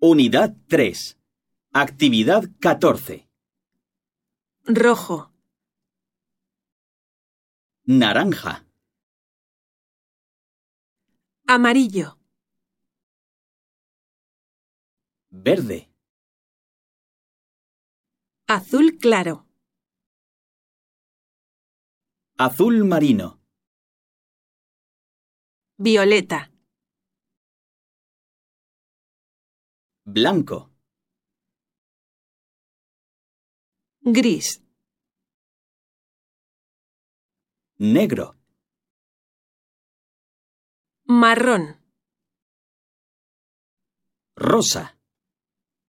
Unidad 3. Actividad 14. Rojo, Naranja, amarillo, verde, azul claro, azul marino, violeta, blanco, gris, negro, marrón, rosa.